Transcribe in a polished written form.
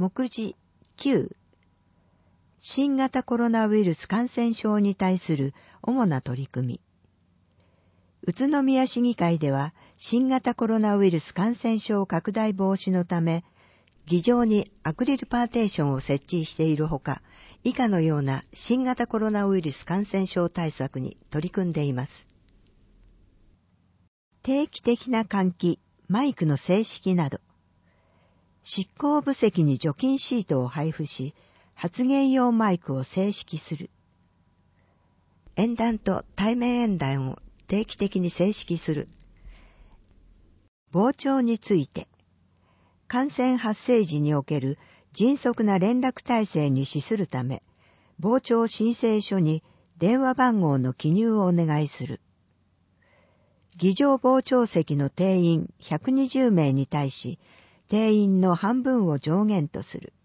目次9、新型コロナウイルス感染症に対する主な取り組み。宇都宮市議会では新型コロナウイルス感染症拡大防止のため、議場にアクリルパーテーションを設置しているほか、以下のような新型コロナウイルス感染症対策に取り組んでいます。定期的な換気、マイクの静式など、執行部席に除菌シートを配布し、発言用マイクを静式する。演談と対面演談を定期的に静式する。傍聴について、感染発生時における迅速な連絡体制に資するため、傍聴申請書に電話番号の記入をお願いする。議場傍聴席の定員120名に対し、定員の半分を上限とする。